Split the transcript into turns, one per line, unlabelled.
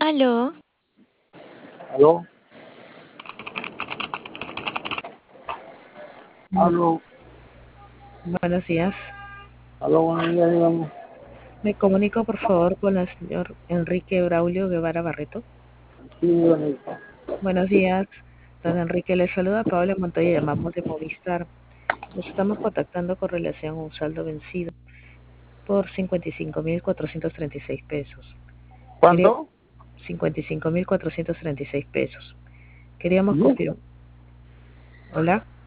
Aló,
¿Aló?
Bu-
¿Aló?
Buenos días.
¿Aló? Buenos días, dígame.
Me comunico, por favor, con el señor Enrique Braulio Guevara Barreto.
Sí, bonito.
Buenos días, don Enrique. Le saluda Paola Montoya, llamamos de Movistar. Nos estamos contactando con relación a un saldo vencido por 55.436 pesos. Quería
¿Cuánto?
55.436 pesos. Queríamos
¿Y
confirmar.
eso?
Hola.